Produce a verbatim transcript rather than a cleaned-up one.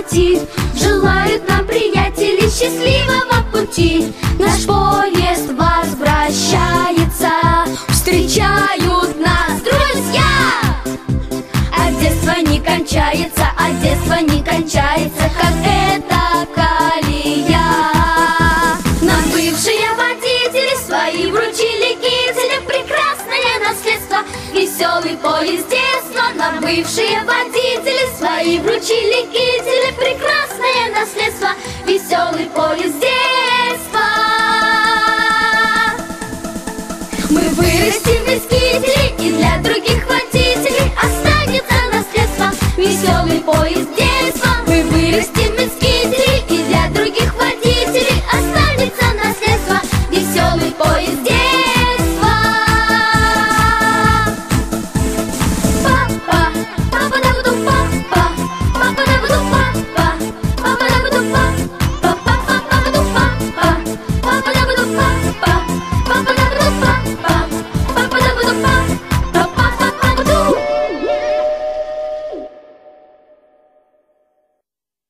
локомотив. Желают нам приятели счастливого пути. Наш поезд возвращается, встречают нас друзья. А детство не кончается, а детство не кончается, как эта колея. Нам бывшие водители свои вручили кители, прекрасное наследство, веселый поезд детства. Нам бывшие водители свои вручили кители, прекрасное наследство, веселый поезд детства. Мы вырастим из кителей, и для других водителей останется наследство, веселый поезд детства.